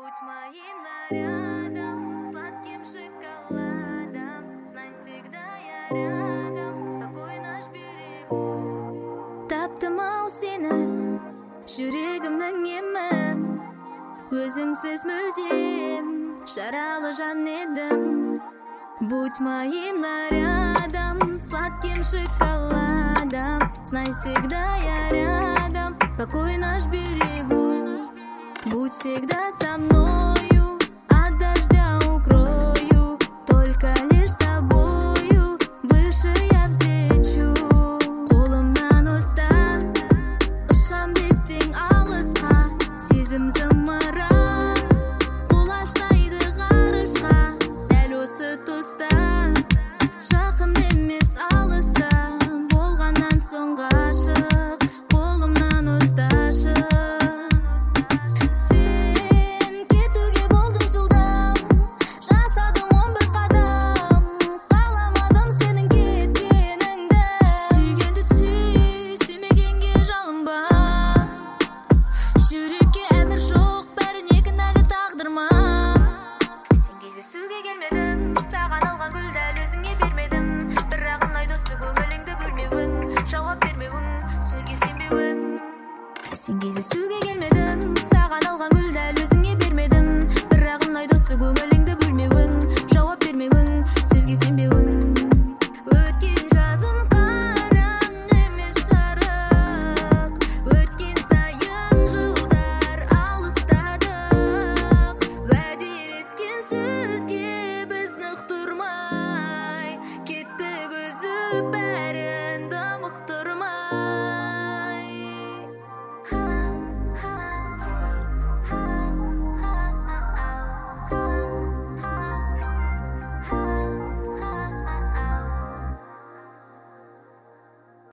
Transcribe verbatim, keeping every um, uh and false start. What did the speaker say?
Будь моим нарядом, сладким шоколадом. Знай, всегда я рядом, покой наш берегу. Таптым-ау сені, жүрегімнің емін. Өзіңсіз мүлдем, жаралы жан едім. Будь моим нарядом, сладким шоколадом. Знай, всегда я рядом, покой наш берегу. Будь всегда со мной.